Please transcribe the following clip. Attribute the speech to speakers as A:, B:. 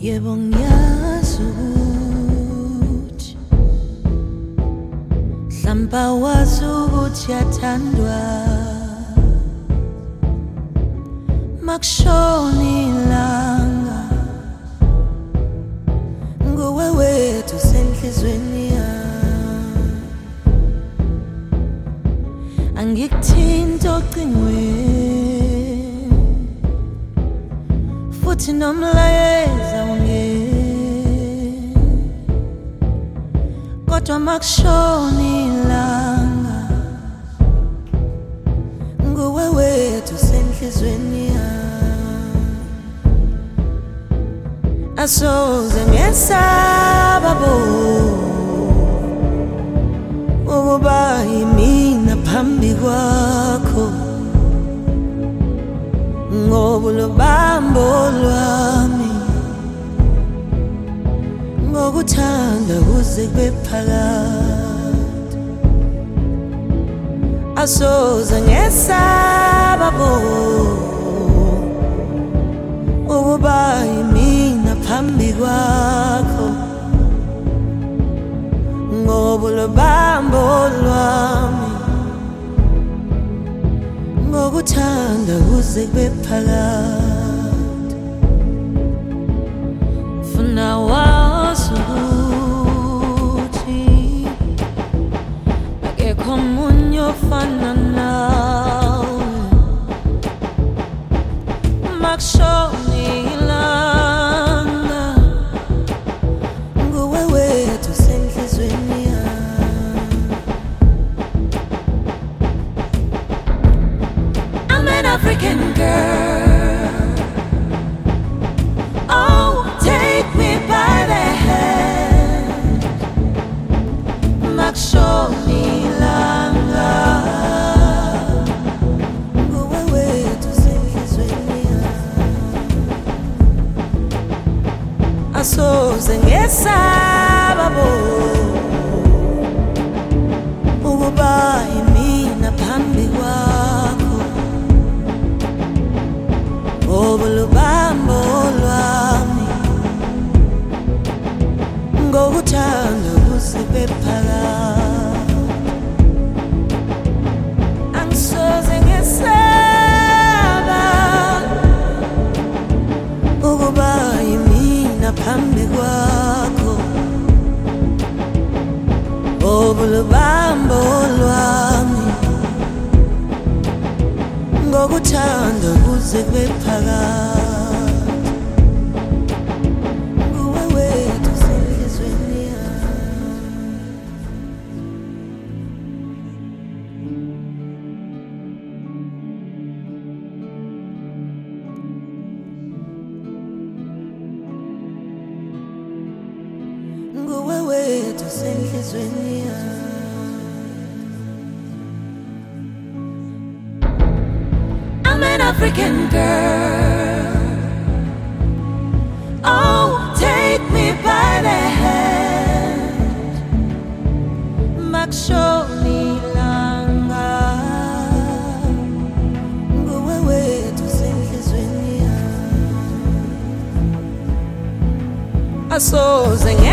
A: Yebo ngiyazi ukuthi mhlawumbe wazi ukuthi yathandwa makushona ilanga nguwe wethu senhlizweni yami angikuthinta ocingweni futhi nomlayeza ungeni kodwa makushona ilanga nguwe wethu senhlizweni yami asoze ngesaba bo ukuba yimina phambi kwakho ngoba lobambo lwami ngokuthanda kuze kube phakade asoze ngesaba bo ukuba yimina phambi kwakho ngoba lobambo lwami ngokuthanda kuze kube phakade funa wazi ukuthi akekho omunye ofana nawe makushona ilanga nguwe wethu senhlizweni African girl, oh, take me by the hand, makushona ilanga, nguwe wethu senhlizweni yami, asoze ngesaba bo, ukuba yimina phambi kwakho. Ngoba lobambo lwami ngokuthanda kuze kube phakade angisoze ngesaba ukuba yimina phambi kwakho ngoba lobambo lwami ngokuthanda kuze kube phakade nguwe wethu senhlizweni yami nguwe wethu senhlizweni yami African girl, oh, take me by the hand, makushona ilanga, nguwe wethu senhlizweni yami, asoze